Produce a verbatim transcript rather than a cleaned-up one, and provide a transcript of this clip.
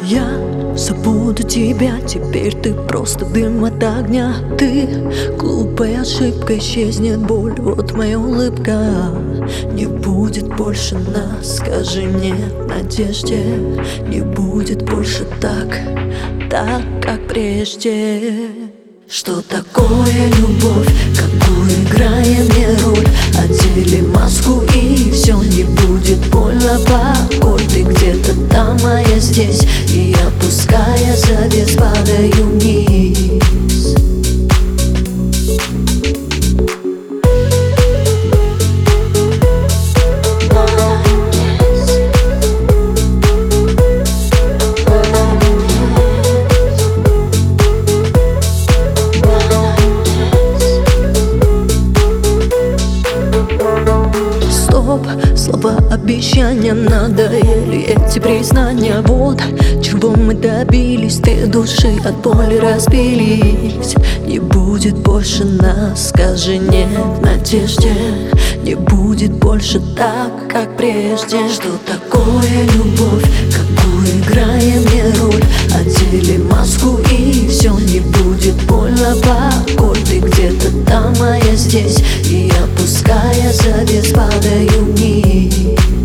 Я забуду тебя, теперь ты просто дым от огня. Ты глупая ошибка, исчезнет боль, вот моя улыбка. Не будет больше нас, скажи мне в надежде. Не будет больше так, так, как прежде. Что такое любовь, какую играем мне роль? Одели маску и все, не будет больно, покой. Ты где-то там, а я здесь, и опуская завес, падаю вниз. Слова обещания надоели, эти признания. Вот чего мы добились, ты души от боли разбились. Не будет больше нас, скажи нет в надежде. Не будет больше так, как прежде. Что такое любовь, какую играем мне роль? Одели маску и все, не будет больно, покой. Ты где-то там, а я здесь, и опуская завес, падаю вниз.